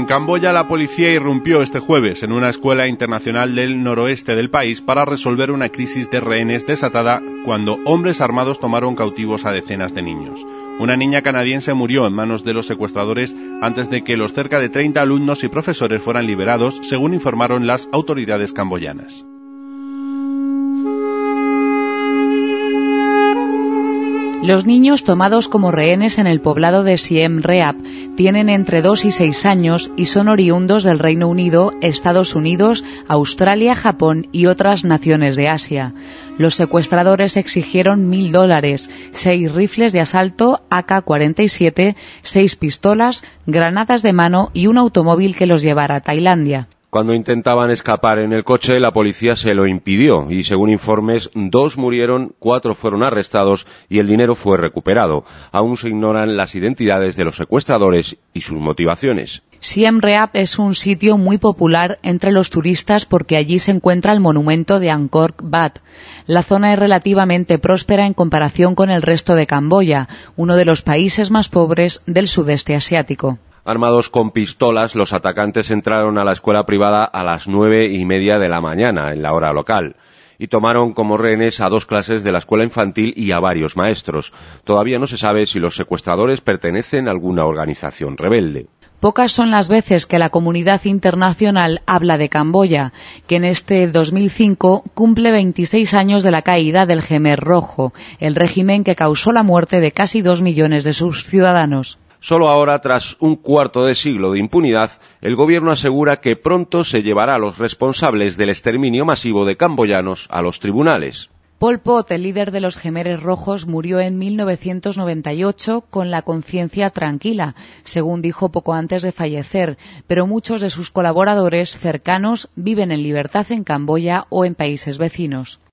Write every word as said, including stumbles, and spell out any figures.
En Camboya, la policía irrumpió este jueves en una escuela internacional del noroeste del país para resolver una crisis de rehenes desatada cuando hombres armados tomaron cautivos a decenas de niños. Una niña canadiense murió en manos de los secuestradores antes de que los cerca de treinta alumnos y profesores fueran liberados, según informaron las autoridades camboyanas. Los niños tomados como rehenes en el poblado de Siem Reap tienen entre dos y seis años y son oriundos del Reino Unido, Estados Unidos, Australia, Japón y otras naciones de Asia. Los secuestradores exigieron mil dólares, seis rifles de asalto A K cuarenta y siete, seis pistolas, granadas de mano y un automóvil que los llevara a Tailandia. Cuando intentaban escapar en el coche, la policía se lo impidió y, según informes, dos murieron, cuatro fueron arrestados y el dinero fue recuperado. Aún se ignoran las identidades de los secuestradores y sus motivaciones. Siem Reap es un sitio muy popular entre los turistas porque allí se encuentra el monumento de Angkor Wat. La zona es relativamente próspera en comparación con el resto de Camboya, uno de los países más pobres del sudeste asiático. Armados con pistolas, los atacantes entraron a la escuela privada a las nueve y media de la mañana, en la hora local, y tomaron como rehenes a dos clases de la escuela infantil y a varios maestros. Todavía no se sabe si los secuestradores pertenecen a alguna organización rebelde. Pocas son las veces que la comunidad internacional habla de Camboya, que en este dos mil cinco cumple veintiséis años de la caída del Khmer Rojo, el régimen que causó la muerte de casi dos millones de sus ciudadanos. Solo ahora, tras un cuarto de siglo de impunidad, el gobierno asegura que pronto se llevará a los responsables del exterminio masivo de camboyanos a los tribunales. Pol Pot, el líder de los Khmeres Rojos, murió en mil novecientos noventa y ocho con la conciencia tranquila, según dijo poco antes de fallecer, pero muchos de sus colaboradores cercanos viven en libertad en Camboya o en países vecinos.